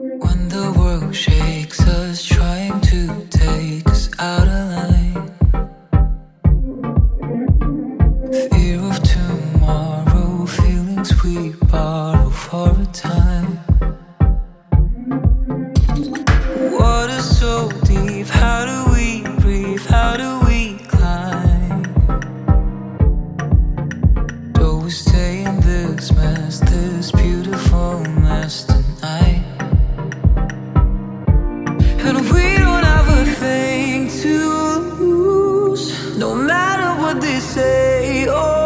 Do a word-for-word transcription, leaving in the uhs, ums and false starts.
When the world shakes us, trying to take us out of line. Fear of tomorrow, feelings we borrow for a time. Water so deep, how do we breathe? How do we climb? Do we stay in this mess, this beautiful mess tonight? And we don't have a thing to lose, no matter what they say. Oh,